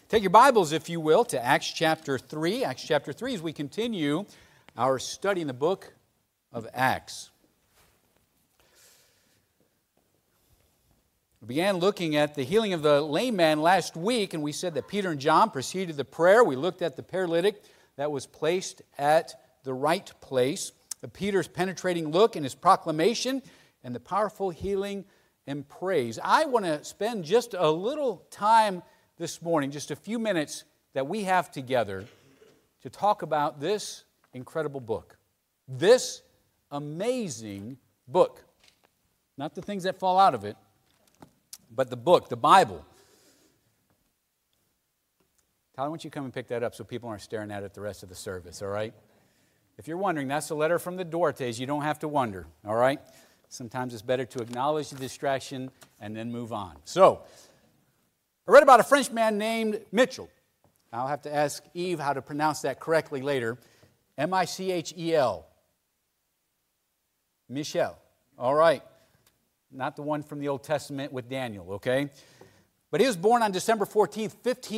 Take your Bibles, if you will, to Acts chapter 3. Acts chapter 3 as we continue our study in the book of Acts. We began looking at the healing of the lame man last week, and we said that Peter and John preceded the prayer. We looked at the paralytic that was placed at the right place, Peter's penetrating look and his proclamation, and the powerful healing and praise. I want to spend just a little time this morning, just a few minutes that we have together to talk about this incredible book. This amazing book. Not the things that fall out of it, but the book, the Bible. Tyler, why don't you come and pick that up so people aren't staring at it the rest of the service, all right? If you're wondering, that's a letter from the Duartes. You don't have to wonder, all right? Sometimes it's better to acknowledge the distraction and then move on. So, I read about a French man named Mitchell. I'll have to ask Eve how to pronounce that correctly later. M-I-C-H-E-L. Michel. All right. Not the one from the Old Testament with Daniel, okay? But he was born on December 14th,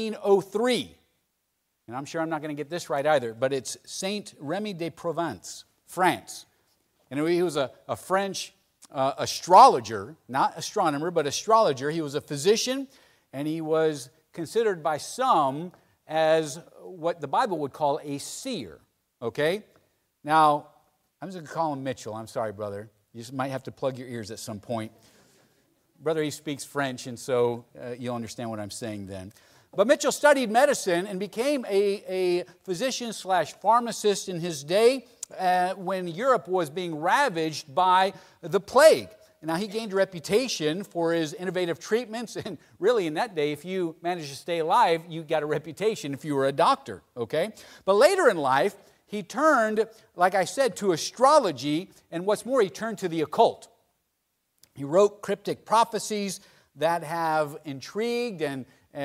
1503. And I'm sure I'm not going to get this right either, but it's Saint Remy de Provence, France. And he was a French astrologer, not astronomer, but astrologer. He was a physician, and he was considered by some as what the Bible would call a seer, okay? Now, I'm just going to call him Mitchell. I'm sorry, brother. You just might have to plug your ears at some point. Brother, he speaks French, and so you'll understand what I'm saying then. But Mitchell studied medicine and became a physician/pharmacist in his day when Europe was being ravaged by the plague. Now, he gained a reputation for his innovative treatments, and really in that day, if you managed to stay alive, you got a reputation if you were a doctor, okay? But later in life, he turned, like I said, to astrology, and what's more, he turned to the occult. He wrote cryptic prophecies that have intrigued and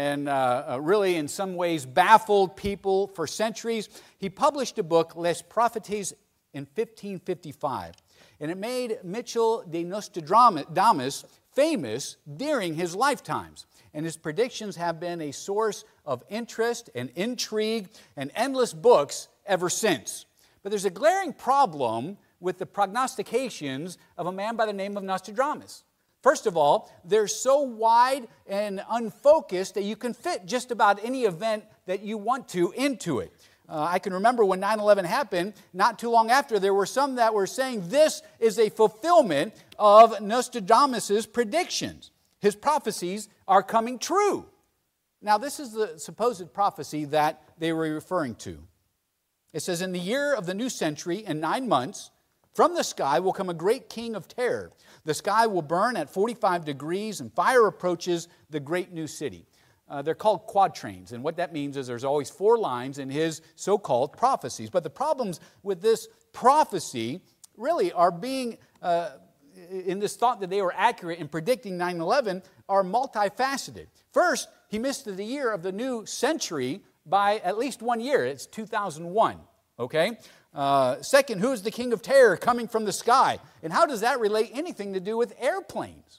really in some ways baffled people for centuries. He published a book, Les Prophéties, in 1555. And it made Mitchell de Nostradamus famous during his lifetimes. And his predictions have been a source of interest and intrigue and endless books ever since. But there's a glaring problem with the prognostications of a man by the name of Nostradamus. First of all, they're so wide and unfocused that you can fit just about any event that you want to into it. I can remember when 9/11 happened, not too long after, there were some that were saying this is a fulfillment of Nostradamus' predictions. His prophecies are coming true. Now, this is the supposed prophecy that they were referring to. It says, in the year of the new century, in 9 months, from the sky will come a great king of terror. The sky will burn at 45 degrees, and fire approaches the great new city. They're called quatrains, and what that means is there's always 4 lines in his so-called prophecies. But the problems with this prophecy really are being, in this thought that they were accurate in predicting 9/11, are multifaceted. First, he missed the year of the new century by at least 1 year. It's 2001, okay? Second, who is the king of terror coming from the sky? And how does that relate anything to do with airplanes?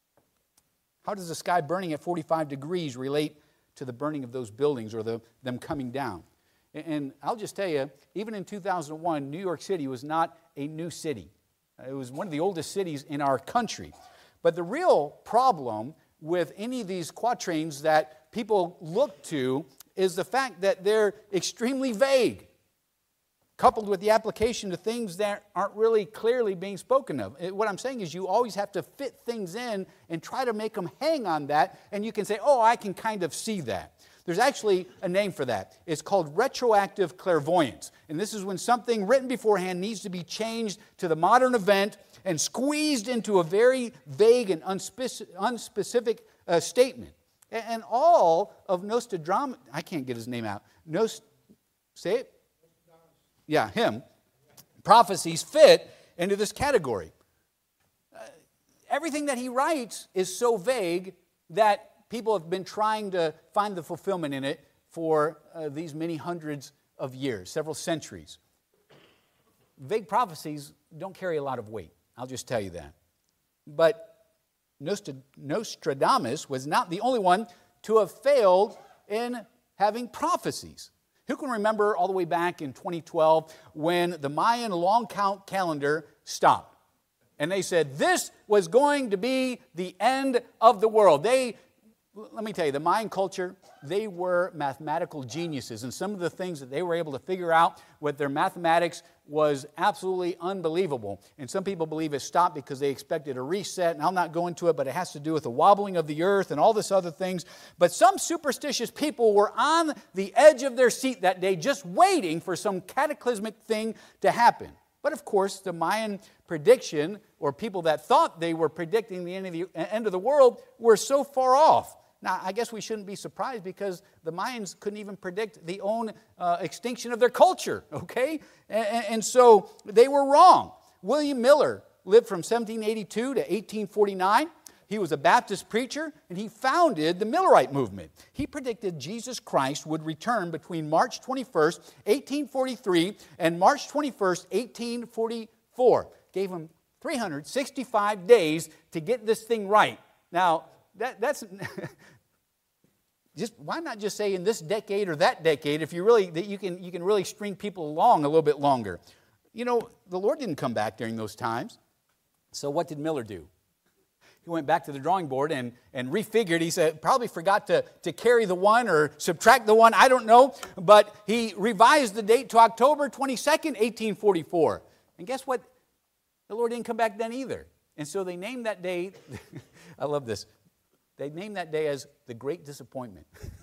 How does the sky burning at 45 degrees relate to the burning of those buildings or them coming down? And I'll just tell you, even in 2001, New York City was not a new city. It was one of the oldest cities in our country. But the real problem with any of these quatrains that people look to is the fact that they're extremely vague, coupled with the application to things that aren't really clearly being spoken of. What I'm saying is you always have to fit things in and try to make them hang on that, and you can say, oh, I can kind of see that. There's actually a name for that. It's called retroactive clairvoyance. And this is when something written beforehand needs to be changed to the modern event and squeezed into a very vague and unspecific statement. And all of Nostradamus, I can't get his name out. Say it? Yeah, him. Prophecies fit into this category. Everything that he writes is so vague that people have been trying to find the fulfillment in it for these many hundreds of years, several centuries. Vague prophecies don't carry a lot of weight. I'll just tell you that. But Nostradamus was not the only one to have failed in having prophecies. Who can remember all the way back in 2012 when the Mayan long count calendar stopped? And they said this was going to be the end of the world. Let me tell you, the Mayan culture, they were mathematical geniuses. And some of the things that they were able to figure out with their mathematics was absolutely unbelievable. And some people believe it stopped because they expected a reset. And I'll not go into it, but it has to do with the wobbling of the earth and all this other things. But some superstitious people were on the edge of their seat that day just waiting for some cataclysmic thing to happen. But of course, the Mayan prediction, or people that thought they were predicting the end of the world, were so far off. Now, I guess we shouldn't be surprised because the Mayans couldn't even predict the own extinction of their culture, okay? And so they were wrong. William Miller lived from 1782 to 1849. He was a Baptist preacher, and he founded the Millerite movement. He predicted Jesus Christ would return between March 21st, 1843, and March 21st, 1844. Gave him 365 days to get this thing right. Now, that's just why not just say in this decade or that decade if you can really string people along a little bit longer. You know, the Lord didn't come back during those times. So what did Miller do? He went back to the drawing board and refigured. He said, probably forgot to carry the one or subtract the one, I don't know. But he revised the date to October 22nd, 1844. And guess what? The Lord didn't come back then either. And so they named that day, I love this, they named that day as the Great Disappointment.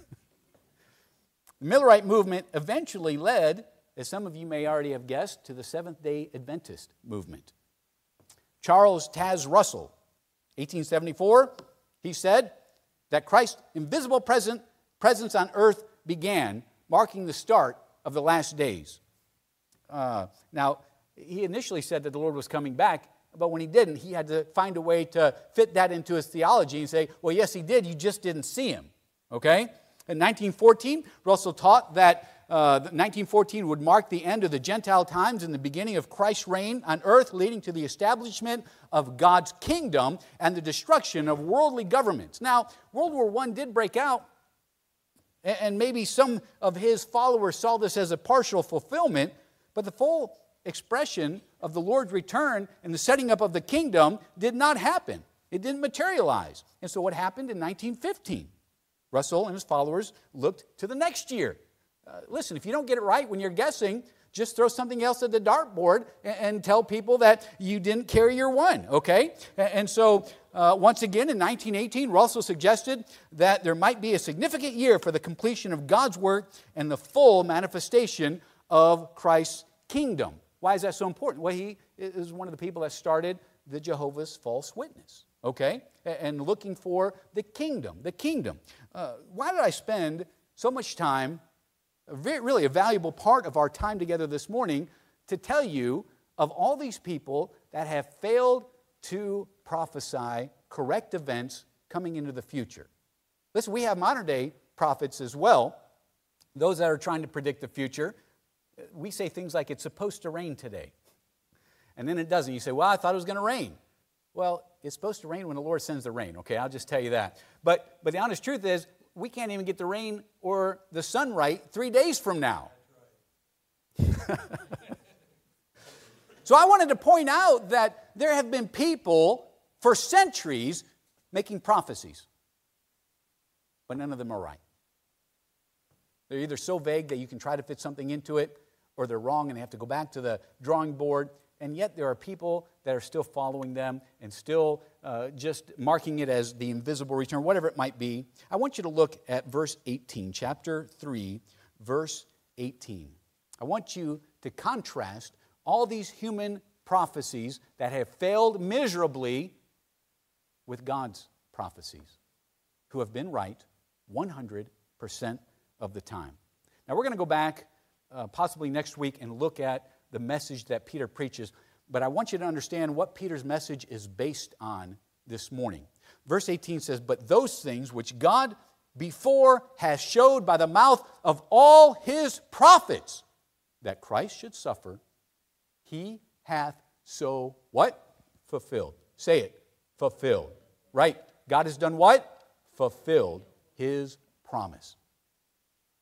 The Millerite movement eventually led, as some of you may already have guessed, to the Seventh-day Adventist movement. Charles Taze Russell, 1874, he said that Christ's invisible presence on earth began, marking the start of the last days. Now, he initially said that the Lord was coming back, but when he didn't, he had to find a way to fit that into his theology and say, well, yes, he did, you just didn't see him, okay? In 1914, Russell taught that 1914 would mark the end of the Gentile times and the beginning of Christ's reign on earth, leading to the establishment of God's kingdom and the destruction of worldly governments. Now, World War I did break out, and maybe some of his followers saw this as a partial fulfillment, but the full expression of the Lord's return and the setting up of the kingdom did not happen. It didn't materialize. And so what happened in 1915? Russell and his followers looked to the next year. Listen, if you don't get it right when you're guessing, just throw something else at the dartboard and tell people that you didn't carry your one, okay? And so once again in 1918, Russell suggested that there might be a significant year for the completion of God's work and the full manifestation of Christ's kingdom. Why is that so important? Well, he is one of the people that started the Jehovah's False Witness, okay? And looking for the kingdom, Why did I spend so much time, really a valuable part of our time together this morning, to tell you of all these people that have failed to prophesy correct events coming into the future? Listen, we have modern day prophets as well, those that are trying to predict the future. We say things like, it's supposed to rain today. And then it doesn't. You say, well, I thought it was going to rain. Well, it's supposed to rain when the Lord sends the rain, okay? I'll just tell you that. But the honest truth is, we can't even get the rain or the sun right 3 days from now. So I wanted to point out that there have been people for centuries making prophecies, but none of them are right. They're either so vague that you can try to fit something into it, or they're wrong and they have to go back to the drawing board. And yet there are people that are still following them and still just marking it as the invisible return, whatever it might be. I want you to look at verse 18, chapter 3, verse 18. I want you to contrast all these human prophecies that have failed miserably with God's prophecies, who have been right 100% of the time. Now we're going to go back possibly next week and look at the message that Peter preaches, but I want you to understand what Peter's message is based on this morning. Verse 18 says, but those things which God before has showed by the mouth of all his prophets that Christ should suffer, he hath so what? Fulfilled. Say it. Fulfilled. Right. God has done what? Fulfilled his promise.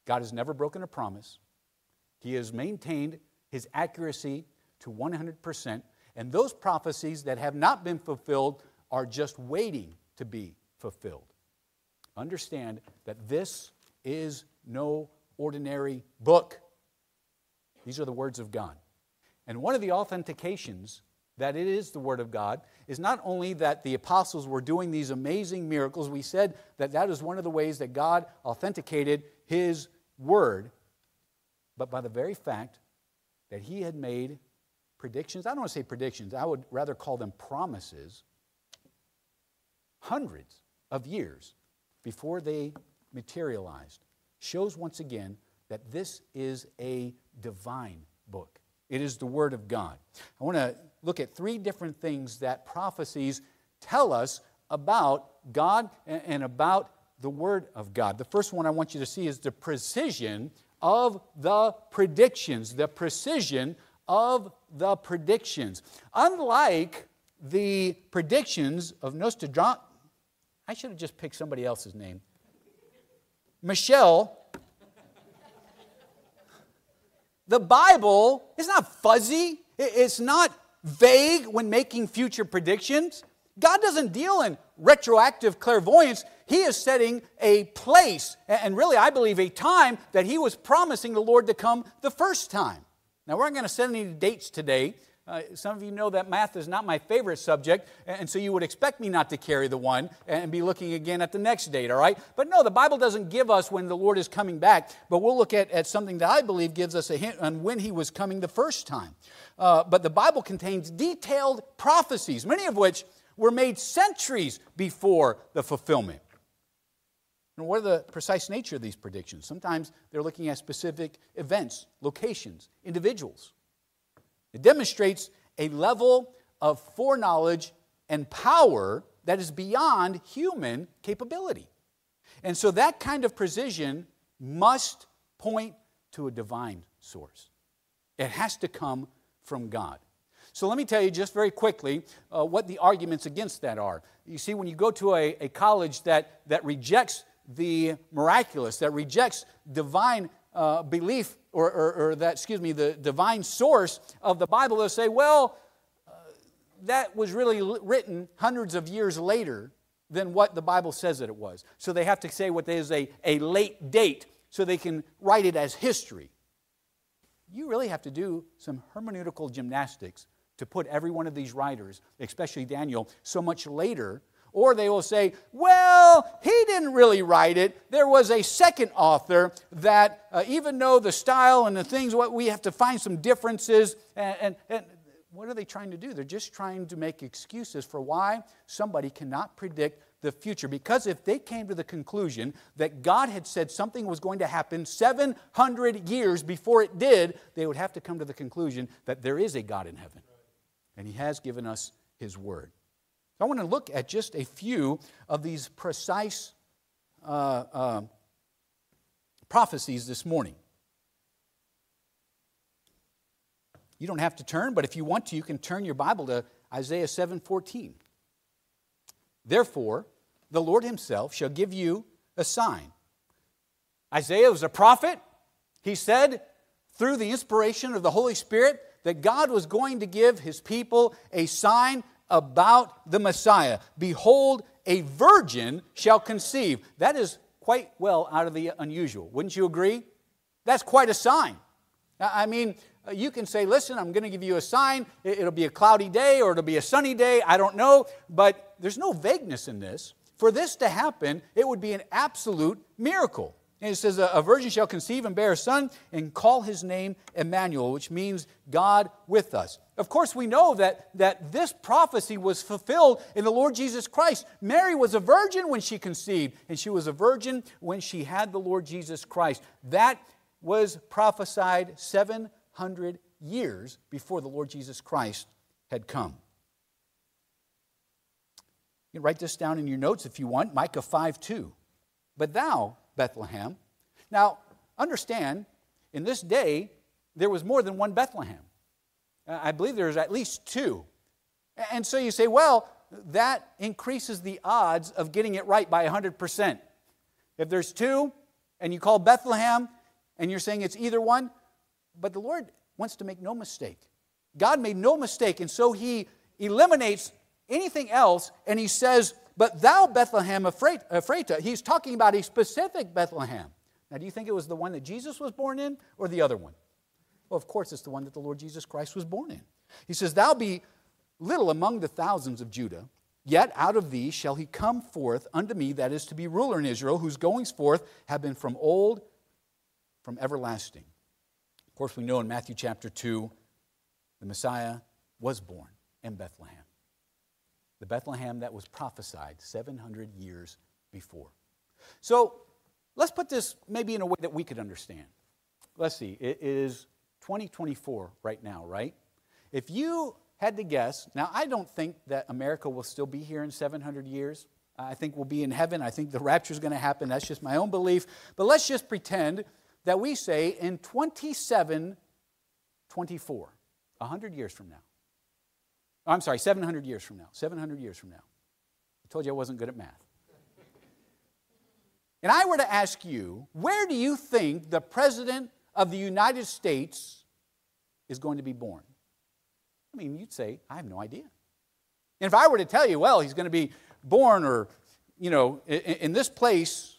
God has never broken a promise. He has maintained His accuracy to 100%. And those prophecies that have not been fulfilled are just waiting to be fulfilled. Understand that this is no ordinary book. These are the words of God. And one of the authentications that it is the Word of God is not only that the apostles were doing these amazing miracles. We said that that is one of the ways that God authenticated His Word, but by the very fact that He had made predictions. I don't want to say predictions. I would rather call them promises. Hundreds of years before they materialized. Shows once again that this is a divine book. It is the Word of God. I want to look at three different things that prophecies tell us about God and about the Word of God. The first one I want you to see is the precision of the predictions. The precision of the predictions. Unlike the predictions of Nostradamus, I should have just picked somebody else's name. Michelle. The Bible is not fuzzy. It's not vague when making future predictions. God doesn't deal in retroactive clairvoyance. He is setting a place, and really I believe a time, that He was promising the Lord to come the first time. Now we're not going to set any dates today. Some of you know that math is not my favorite subject, and so you would expect me not to carry the one and be looking again at the next date, all right? But no, the Bible doesn't give us when the Lord is coming back, but we'll look at something that I believe gives us a hint on when He was coming the first time. But the Bible contains detailed prophecies, many of which were made centuries before the fulfillment. And what are the precise nature of these predictions? Sometimes they're looking at specific events, locations, individuals. It demonstrates a level of foreknowledge and power that is beyond human capability. And so that kind of precision must point to a divine source. It has to come from God. So let me tell you just very quickly what the arguments against that are. You see, when you go to a college that rejects the miraculous, that rejects divine belief, or the divine source of the Bible, they'll say, well, that was really written hundreds of years later than what the Bible says that it was. So they have to say what is a late date so they can write it as history. You really have to do some hermeneutical gymnastics to put every one of these writers, especially Daniel, so much later. Or they will say, well, he didn't really write it. There was a second author that, even though the style and the things, we have to find some differences. And what are they trying to do? They're just trying to make excuses for why somebody cannot predict the future. Because if they came to the conclusion that God had said something was going to happen 700 years before it did, they would have to come to the conclusion that there is a God in heaven. And He has given us His Word. I want to look at just a few of these precise prophecies this morning. You don't have to turn, but if you want to, you can turn your Bible to Isaiah 7:14. Therefore, the Lord Himself shall give you a sign. Isaiah was a prophet. He said, through the inspiration of the Holy Spirit, that God was going to give His people a sign about the Messiah. Behold, a virgin shall conceive. That is quite well out of the unusual. Wouldn't you agree? That's quite a sign. I mean, you can say, listen, I'm going to give you a sign. It'll be a cloudy day or it'll be a sunny day. I don't know. But there's no vagueness in this. For this to happen, it would be an absolute miracle. And it says, a virgin shall conceive and bear a son and call his name Emmanuel, which means God with us. Of course, we know that this prophecy was fulfilled in the Lord Jesus Christ. Mary was a virgin when she conceived, and she was a virgin when she had the Lord Jesus Christ. That was prophesied 700 years before the Lord Jesus Christ had come. You can write this down in your notes if you want. Micah 5:2. But thou, Bethlehem. Now, understand, in this day, there was more than one Bethlehem. I believe there was at least two. And so you say, well, that increases the odds of getting it right by 100%. If there's two, and you call Bethlehem, and you're saying it's either one. But the Lord wants to make no mistake. God made no mistake, and so He eliminates anything else, and He says, but thou Bethlehem Ephratah. He's talking about a specific Bethlehem. Now, do you think it was the one that Jesus was born in, or the other one? Well, of course, it's the one that the Lord Jesus Christ was born in. He says, thou be little among the thousands of Judah, yet out of thee shall he come forth unto me, that is to be ruler in Israel, whose goings forth have been from old, from everlasting. Of course, we know in Matthew chapter 2, the Messiah was born in Bethlehem. The Bethlehem that was prophesied 700 years before. So, let's put this maybe in a way that we could understand. Let's see, it is 2024 right now, right? If you had to guess, now I don't think that America will still be here in 700 years. I think we'll be in heaven. I think the rapture is going to happen. That's just my own belief. But let's just pretend that we say in 2724, 100 years from now. I'm sorry, 700 years from now. 700 years from now. I told you I wasn't good at math. And I were to ask you, where do you think the President of the United States is going to be born? I mean, you'd say, I have no idea. And if I were to tell you, well, he's going to be born or, in this place,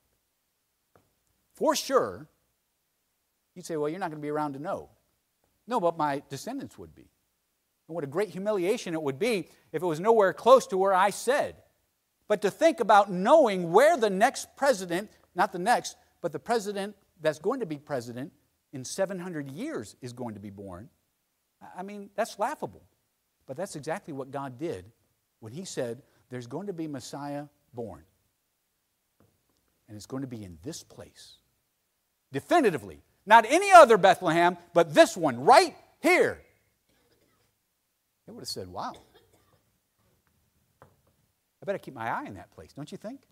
for sure, you'd say, well, you're not going to be around to know. No, but my descendants would be. And what a great humiliation it would be if it was nowhere close to where I said. But to think about knowing where the next president, not the next, but the president that's going to be president in 700 years is going to be born, I mean, that's laughable. But that's exactly what God did when He said, there's going to be Messiah born. And it's going to be in this place. Definitively. Not any other Bethlehem, but this one right here. They would have said, wow. I better keep my eye on that place, don't you think?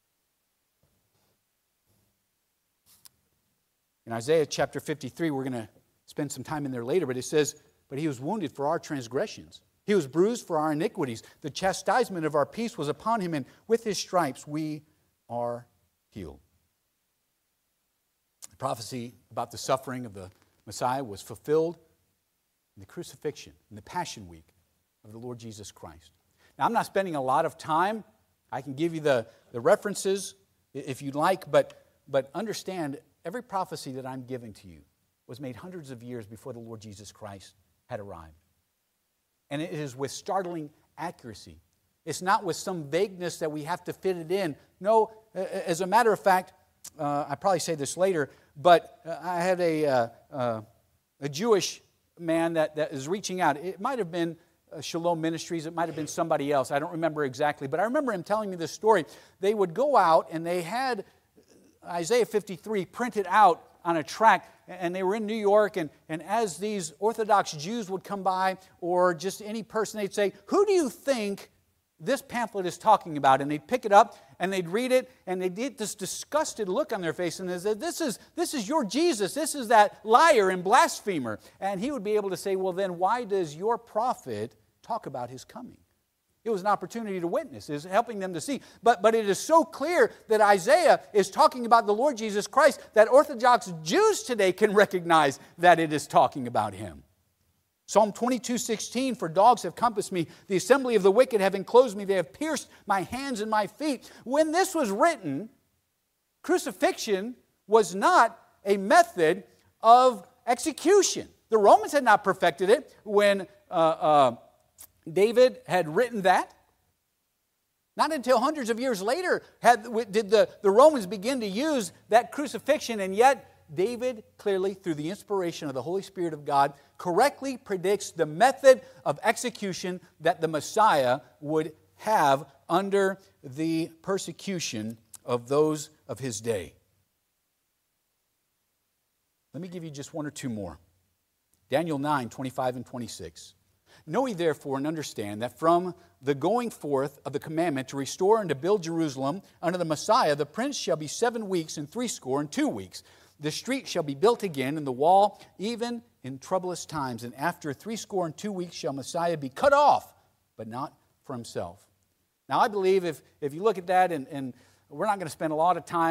In Isaiah chapter 53, we're going to spend some time in there later, but it says, but He was wounded for our transgressions. He was bruised for our iniquities. The chastisement of our peace was upon Him, and with His stripes we are healed. The prophecy about the suffering of the Messiah was fulfilled in the crucifixion, in the Passion Week of the Lord Jesus Christ. Now, I'm not spending a lot of time. I can give you the references if you'd like, but understand every prophecy that I'm giving to you was made hundreds of years before the Lord Jesus Christ had arrived. And it is with startling accuracy. It's not with some vagueness that we have to fit it in. No, as a matter of fact, I probably say this later, but I had a Jewish man that is reaching out. It might have been Shalom Ministries. It might have been somebody else. I don't remember exactly. But I remember him telling me this story. They would go out and they had Isaiah 53 printed out on a tract. And they were in New York. And as these Orthodox Jews would come by, or just any person, they'd say, who do you think this pamphlet is talking about? And they'd pick it up and they'd read it, and they'd get this disgusted look on their face, and they said, this is your Jesus, this is that liar and blasphemer. And he would be able to say, well, then why does your prophet talk about His coming? It was an opportunity to witness. It was helping them to see. But it is so clear that Isaiah is talking about the Lord Jesus Christ that Orthodox Jews today can recognize that it is talking about Him. Psalm 22:16, for dogs have compassed me, the assembly of the wicked have enclosed me, they have pierced my hands and my feet. When this was written, crucifixion was not a method of execution. The Romans had not perfected it when David had written that. Not until hundreds of years later did the Romans begin to use that crucifixion, and yet David clearly, through the inspiration of the Holy Spirit of God, correctly predicts the method of execution that the Messiah would have under the persecution of those of His day. Let me give you just one or two more. Daniel 9:25 and 26. Know ye therefore and understand that from the going forth of the commandment to restore and to build Jerusalem unto the Messiah, the prince shall be 7 weeks and 62 weeks. The street shall be built again, and the wall, even in troublous times. And after 62 weeks shall Messiah be cut off, but not for Himself. Now, I believe if you look at that, and we're not going to spend a lot of time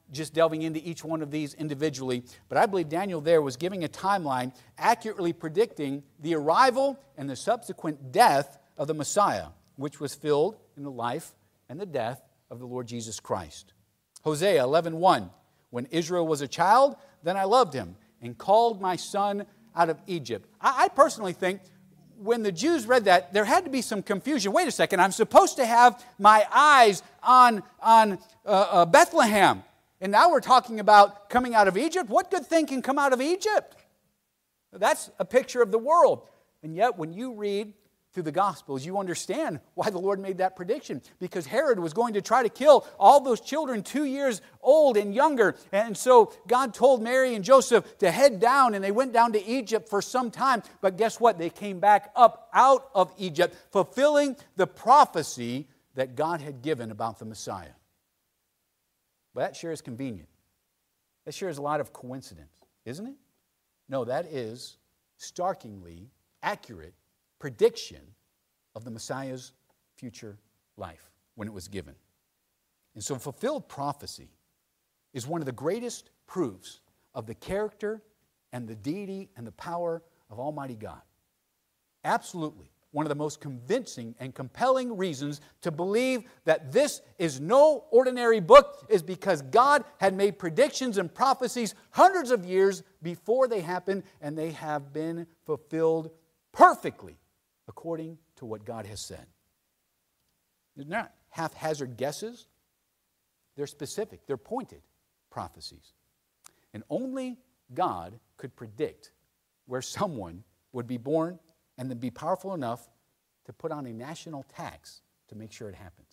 just delving into each one of these individually, but I believe Daniel there was giving a timeline accurately predicting the arrival and the subsequent death of the Messiah, which was filled in the life and the death of the Lord Jesus Christ. Hosea 11:1, when Israel was a child, then I loved him and called my son out of Egypt. I personally think when the Jews read that, there had to be some confusion. Wait a second, I'm supposed to have my eyes on Bethlehem. And now we're talking about coming out of Egypt? What good thing can come out of Egypt? That's a picture of the world. And yet when you read through the Gospels, you understand why the Lord made that prediction. Because Herod was going to try to kill all those children 2 years old and younger. And so God told Mary and Joseph to head down, and they went down to Egypt for some time. But guess what? They came back up out of Egypt, fulfilling the prophecy that God had given about the Messiah. But that sure is convenient. That sure is a lot of coincidence, isn't it? No, that is starkingly accurate prediction of the Messiah's future life when it was given. And so fulfilled prophecy is one of the greatest proofs of the character and the deity and the power of Almighty God. Absolutely. One of the most convincing and compelling reasons to believe that this is no ordinary book is because God had made predictions and prophecies hundreds of years before they happened, and they have been fulfilled perfectly according to what God has said. They're not haphazard guesses. They're specific. They're pointed prophecies. And only God could predict where someone would be born and then be powerful enough to put on a national tax to make sure it happens.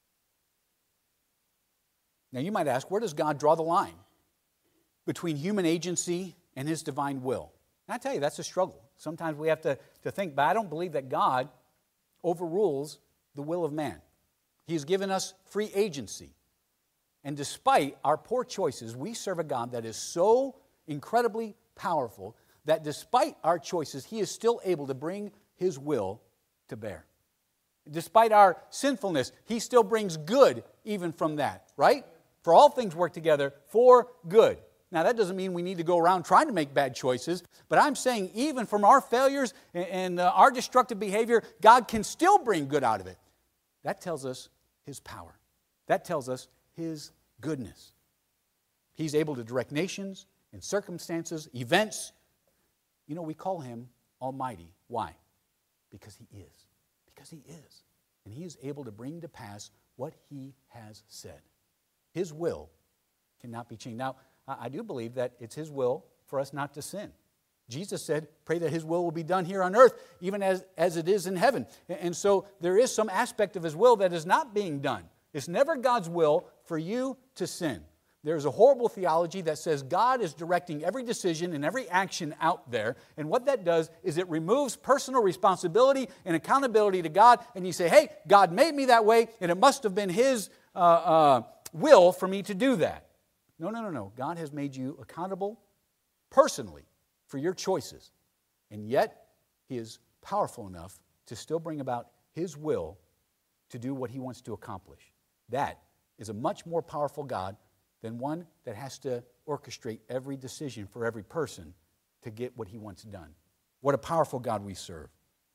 Now you might ask, where does God draw the line between human agency and His divine will? And I tell you, that's a struggle. Sometimes we have to think, but I don't believe that God overrules the will of man. He has given us free agency. And despite our poor choices, we serve a God that is so incredibly powerful that despite our choices, He is still able to bring His will to bear. Despite our sinfulness, He still brings good even from that, right? For all things work together for good. Now, that doesn't mean we need to go around trying to make bad choices, but I'm saying even from our failures and our destructive behavior, God can still bring good out of it. That tells us His power. That tells us His goodness. He's able to direct nations and circumstances, events. You know, we call Him Almighty. Why? Because He is. Because He is. And He is able to bring to pass what He has said. His will cannot be changed. Now, I do believe that it's His will for us not to sin. Jesus said, pray that His will be done here on earth, even as it is in heaven. And so there is some aspect of His will that is not being done. It's never God's will for you to sin. There's a horrible theology that says God is directing every decision and every action out there. And what that does is it removes personal responsibility and accountability to God. And you say, hey, God made me that way, and it must have been His will for me to do that. No. God has made you accountable personally for your choices. And yet, He is powerful enough to still bring about His will to do what He wants to accomplish. That is a much more powerful God than one that has to orchestrate every decision for every person to get what He wants done. What a powerful God we serve.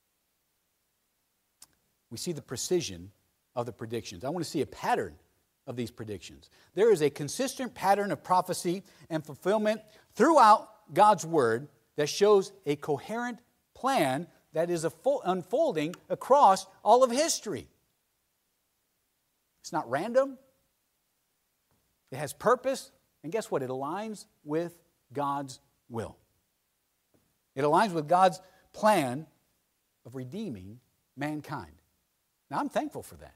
We see the precision of the predictions. I want to see a pattern of these predictions. There is a consistent pattern of prophecy and fulfillment throughout God's Word that shows a coherent plan that is unfolding across all of history. It's not random. It has purpose. And guess what? It aligns with God's will. It aligns with God's plan of redeeming mankind. Now, I'm thankful for that.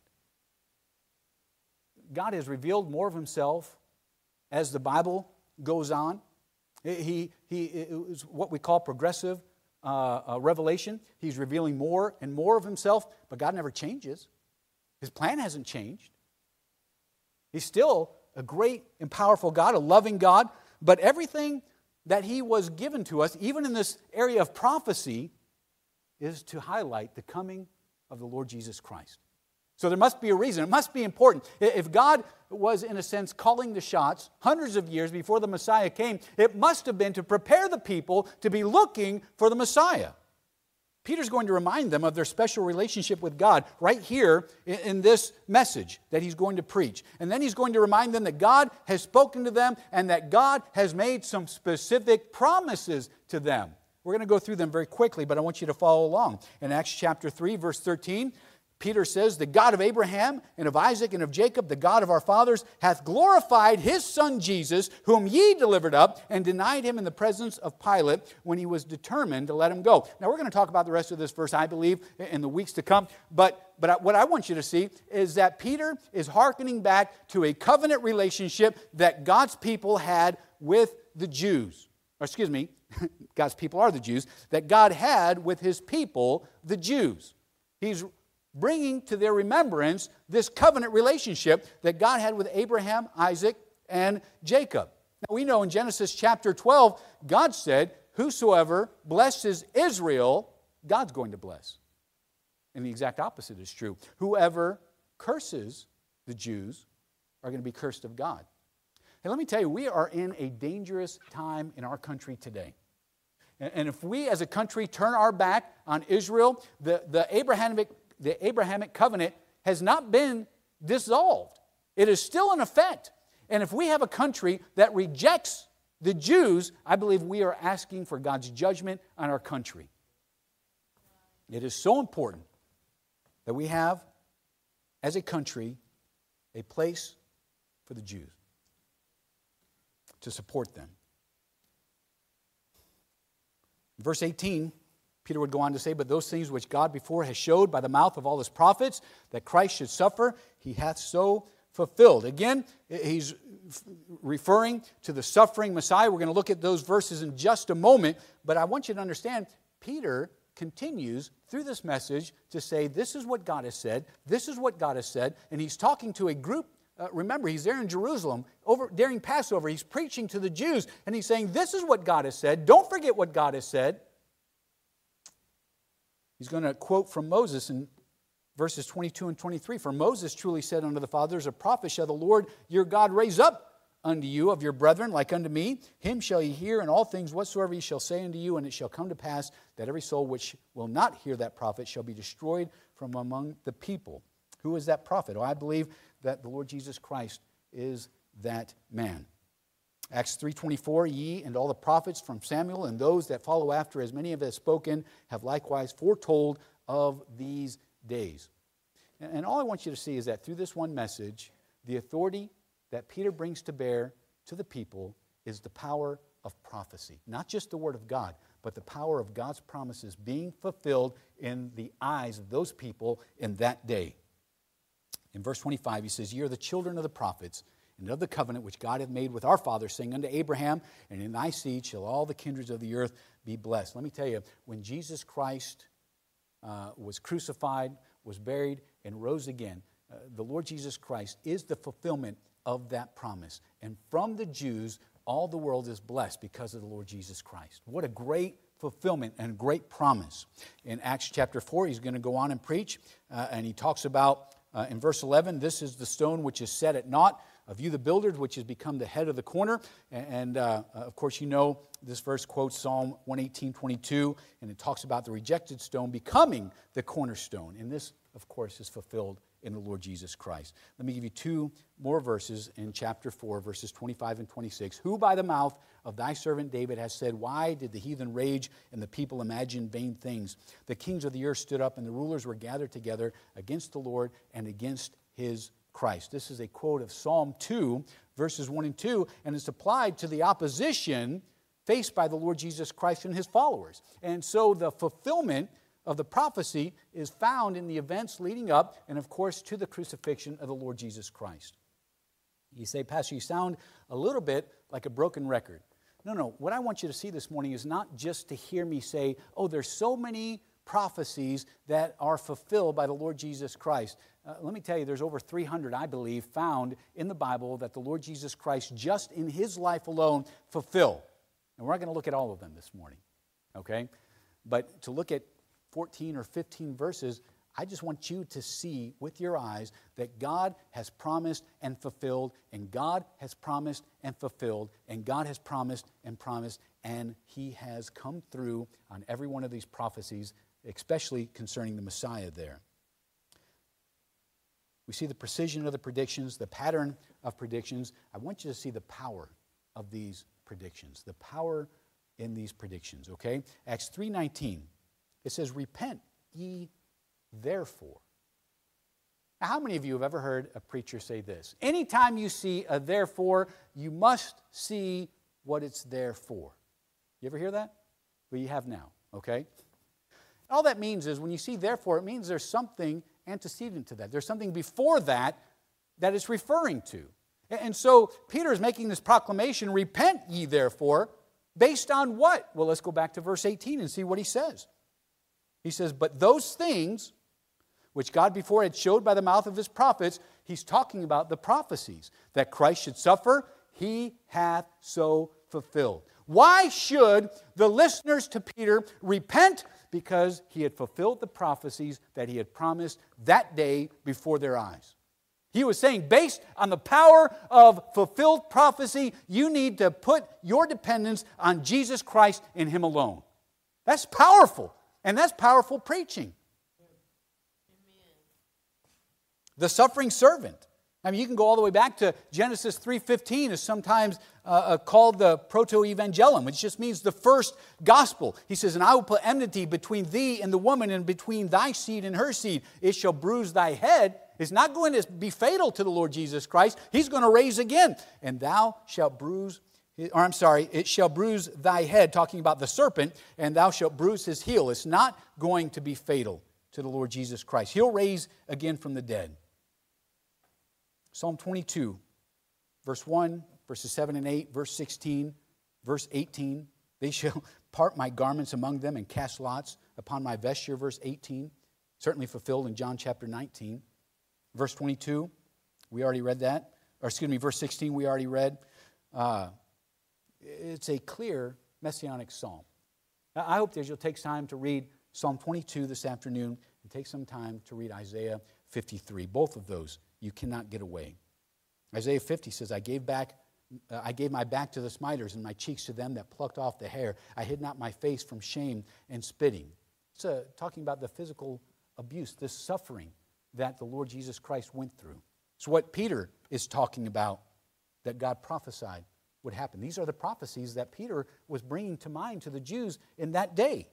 God has revealed more of Himself as the Bible goes on. He is what we call progressive revelation. He's revealing more and more of Himself, but God never changes. His plan hasn't changed. He's still a great and powerful God, a loving God, but everything that He was given to us, even in this area of prophecy, is to highlight the coming of the Lord Jesus Christ. So there must be a reason. It must be important. If God was, in a sense, calling the shots hundreds of years before the Messiah came, it must have been to prepare the people to be looking for the Messiah. Peter's going to remind them of their special relationship with God right here in this message that he's going to preach. And then he's going to remind them that God has spoken to them and that God has made some specific promises to them. We're going to go through them very quickly, but I want you to follow along. In Acts chapter 3, verse 13, Peter says, the God of Abraham and of Isaac and of Jacob, the God of our fathers, hath glorified his Son Jesus, whom ye delivered up and denied him in the presence of Pilate when he was determined to let him go. Now, we're going to talk about the rest of this verse, I believe, in the weeks to come. But what I want you to see is that Peter is hearkening back to a covenant relationship that God's people had with the Jews. Or excuse me, God's people are the Jews, that God had with his people, the Jews. He's bringing to their remembrance this covenant relationship that God had with Abraham, Isaac, and Jacob. Now we know in Genesis chapter 12, God said, whosoever blesses Israel, God's going to bless. And the exact opposite is true. Whoever curses the Jews are going to be cursed of God. And let me tell you, we are in a dangerous time in our country today. And if we as a country turn our back on Israel, the Abrahamic covenant has not been dissolved. It is still in effect. And if we have a country that rejects the Jews, I believe we are asking for God's judgment on our country. It is so important that we have, as a country, a place for the Jews, to support them. Verse 18, Peter would go on to say, but those things which God before has showed by the mouth of all his prophets, that Christ should suffer, he hath so fulfilled. Again, he's referring to the suffering Messiah. We're going to look at those verses in just a moment, but I want you to understand, Peter continues through this message to say, this is what God has said, this is what God has said, and he's talking to a group. Remember, he's there in Jerusalem during Passover. He's preaching to the Jews, and he's saying, this is what God has said. Don't forget what God has said. He's going to quote from Moses in verses 22 and 23. For Moses truly said unto the fathers, a prophet shall the Lord your God raise up unto you of your brethren like unto me. Him shall ye hear in all things whatsoever he shall say unto you, and it shall come to pass that every soul which will not hear that prophet shall be destroyed from among the people. Who is that prophet? Well, I believe that the Lord Jesus Christ is that man. Acts 3:24, ye and all the prophets from Samuel and those that follow after, as many of us spoken, have likewise foretold of these days. And all I want you to see is that through this one message, the authority that Peter brings to bear to the people is the power of prophecy. Not just the word of God, but the power of God's promises being fulfilled in the eyes of those people in that day. In verse 25, he says, ye are the children of the prophets, and of the covenant which God hath made with our fathers, saying unto Abraham, and in thy seed shall all the kindreds of the earth be blessed. Let me tell you, when Jesus Christ was crucified, was buried, and rose again, the Lord Jesus Christ is the fulfillment of that promise. And from the Jews, all the world is blessed because of the Lord Jesus Christ. What a great fulfillment and great promise. In Acts chapter 4, he's going to go on and preach, and he talks about, in verse 11, this is the stone which is set at naught, of you the builders, which has become the head of the corner. And of course, you know, this verse quotes Psalm 118:22, and it talks about the rejected stone becoming the cornerstone. And this, of course, is fulfilled in the Lord Jesus Christ. Let me give you two more verses in chapter 4, verses 25 and 26. Who by the mouth of thy servant David has said, why did the heathen rage and the people imagine vain things? The kings of the earth stood up, and the rulers were gathered together against the Lord and against his Christ. This is a quote of Psalm 2, verses 1 and 2, and it's applied to the opposition faced by the Lord Jesus Christ and his followers. And so the fulfillment of the prophecy is found in the events leading up, and of course, to the crucifixion of the Lord Jesus Christ. You say, Pastor, you sound a little bit like a broken record. No. What I want you to see this morning is not just to hear me say, oh, there's so many prophecies that are fulfilled by the Lord Jesus Christ. Let me tell you, there's over 300, I believe, found in the Bible that the Lord Jesus Christ, just in his life alone, fulfilled. And we're not going to look at all of them this morning, okay? But to look at 14 or 15 verses, I just want you to see with your eyes that God has promised and fulfilled, and God has promised and fulfilled, and God has promised and promised, and He has come through on every one of these prophecies, especially concerning the Messiah there. We see the precision of the predictions, the pattern of predictions. I want you to see the power of these predictions, the power in these predictions, okay? Acts 3:19, it says, repent ye therefore. Now, how many of you have ever heard a preacher say this? Anytime you see a therefore, you must see what it's there for. You ever hear that? Well, you have now, okay? All that means is when you see therefore, it means there's something antecedent to that. There's something before that that it's referring to. And so Peter is making this proclamation, repent ye therefore, based on what? Well, let's go back to verse 18 and see what he says. He says, but those things which God before had showed by the mouth of his prophets, he's talking about the prophecies, that Christ should suffer, he hath so fulfilled. Why should the listeners to Peter repent? Because he had fulfilled the prophecies that he had promised that day before their eyes. He was saying, based on the power of fulfilled prophecy, you need to put your dependence on Jesus Christ and Him alone. That's powerful, and that's powerful preaching. Amen. The suffering servant. I mean, you can go all the way back to Genesis 3:15, is sometimes called the proto-evangelium, which just means the first gospel. He says, and I will put enmity between thee and the woman, and between thy seed and her seed. It shall bruise thy head. It's not going to be fatal to the Lord Jesus Christ. He's going to raise again. And thou shalt bruise, it shall bruise thy head, talking about the serpent, and thou shalt bruise his heel. It's not going to be fatal to the Lord Jesus Christ. He'll raise again from the dead. Psalm 22, verse 1, verses 7 and 8, verse 16, verse 18. They shall part my garments among them and cast lots upon my vesture, verse 18. Certainly fulfilled in John chapter 19. Verse 22, we already read that. Or excuse me, verse 16 we already read. It's a clear messianic psalm. Now, I hope that you'll take time to read Psalm 22 this afternoon and take some time to read Isaiah 53. Both of those you cannot get away. Isaiah 50 says, I gave my back to the smiters and my cheeks to them that plucked off the hair. I hid not my face from shame and spitting. It's talking about the physical abuse, this suffering that the Lord Jesus Christ went through. It's what Peter is talking about that God prophesied would happen. These are the prophecies that Peter was bringing to mind to the Jews in that day.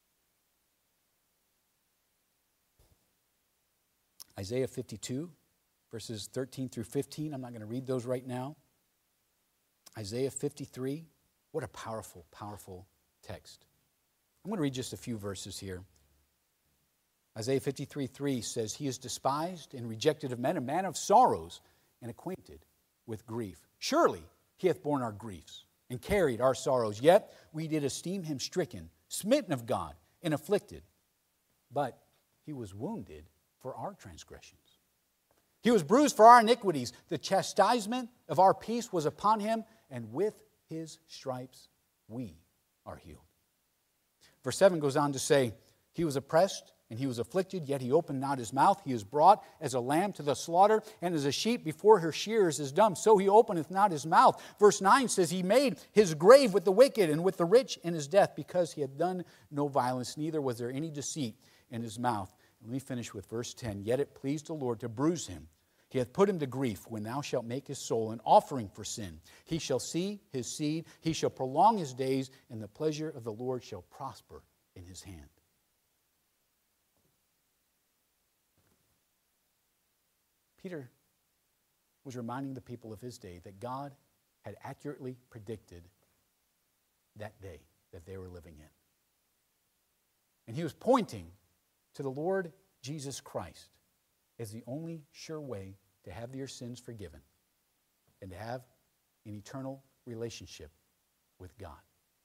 Isaiah 52, verses 13 through 15. I'm not going to read those right now. Isaiah 53. What a powerful, powerful text. I'm going to read just a few verses here. Isaiah 53:3 says, He is despised and rejected of men, a man of sorrows and acquainted with grief. Surely He hath borne our griefs and carried our sorrows. Yet we did esteem Him stricken, smitten of God, and afflicted. But He was wounded for our transgressions. He was bruised for our iniquities. The chastisement of our peace was upon Him, and with His stripes we are healed. Verse 7 goes on to say, He was oppressed and He was afflicted, yet He opened not His mouth. He is brought as a lamb to the slaughter, and as a sheep before her shearers is dumb, so He openeth not His mouth. Verse 9 says, He made His grave with the wicked and with the rich in His death, because He had done no violence, neither was there any deceit in His mouth. And let me finish with verse 10. Yet it pleased the Lord to bruise Him. He hath put Him to grief. When thou shalt make His soul an offering for sin, He shall see His seed. He shall prolong His days, and the pleasure of the Lord shall prosper in His hand. Peter was reminding the people of his day that God had accurately predicted that day that they were living in. And he was pointing to the Lord Jesus Christ as the only sure way to have your sins forgiven and to have an eternal relationship with God.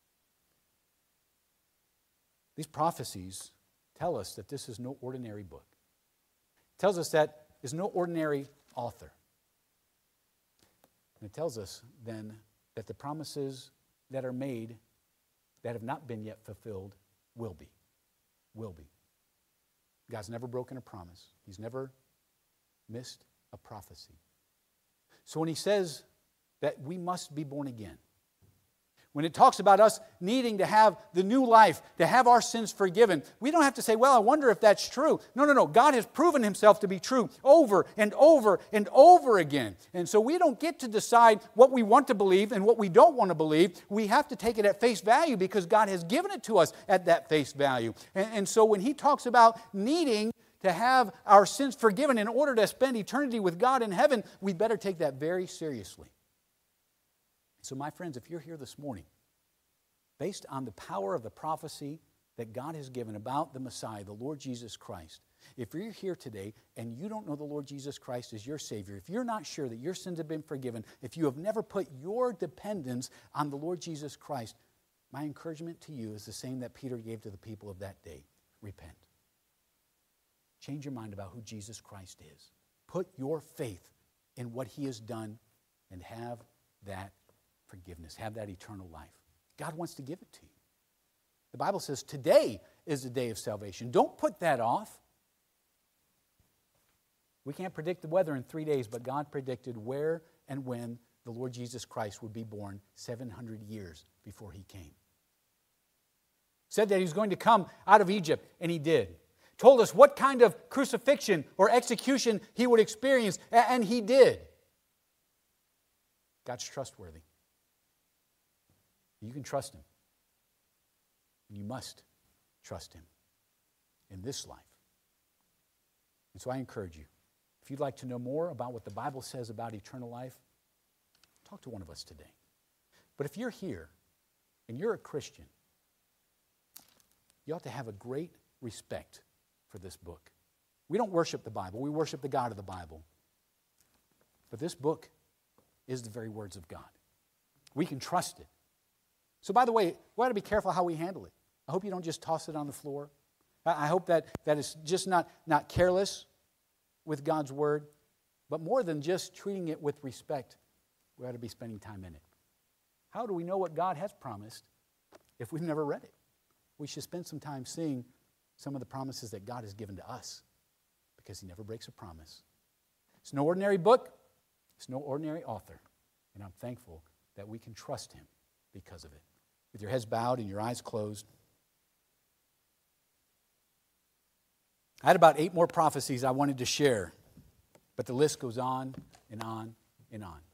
These prophecies tell us that this is no ordinary book. It tells us that is no ordinary author. And it tells us then that the promises that are made that have not been yet fulfilled will be. Will be. God's never broken a promise. He's never missed a prophecy. So when he says that we must be born again, when it talks about us needing to have the new life, to have our sins forgiven, we don't have to say, well, I wonder if that's true. No. God has proven himself to be true over and over and over again. And so we don't get to decide what we want to believe and what we don't want to believe. We have to take it at face value because God has given it to us at that face value. And so when he talks about needing to have our sins forgiven in order to spend eternity with God in heaven, we better take that very seriously. So my friends, if you're here this morning, based on the power of the prophecy that God has given about the Messiah, the Lord Jesus Christ, if you're here today and you don't know the Lord Jesus Christ as your Savior, if you're not sure that your sins have been forgiven, if you have never put your dependence on the Lord Jesus Christ, my encouragement to you is the same that Peter gave to the people of that day. Repent. Change your mind about who Jesus Christ is. Put your faith in what he has done and have that forgiveness, have that eternal life. God wants to give it to you. The Bible says today is the day of salvation. Don't put that off. We can't predict the weather in 3 days, but God predicted where and when the Lord Jesus Christ would be born 700 years before he came. Said that he was going to come out of Egypt, and he did. Told us what kind of crucifixion or execution he would experience, and he did. God's trustworthy. You can trust him. You must trust him in this life. And so I encourage you, if you'd like to know more about what the Bible says about eternal life, talk to one of us today. But if you're here and you're a Christian, you ought to have a great respect for this book. We don't worship the Bible. We worship the God of the Bible. But this book is the very words of God. We can trust it. So by the way, we ought to be careful how we handle it. I hope you don't just toss it on the floor. I hope that it's just not careless with God's word, but more than just treating it with respect, we ought to be spending time in it. How do we know what God has promised if we've never read it? We should spend some time seeing some of the promises that God has given to us because he never breaks a promise. It's no ordinary book. It's no ordinary author. And I'm thankful that we can trust him because of it. With your heads bowed and your eyes closed. I had about 8 more prophecies I wanted to share, but the list goes on and on and on.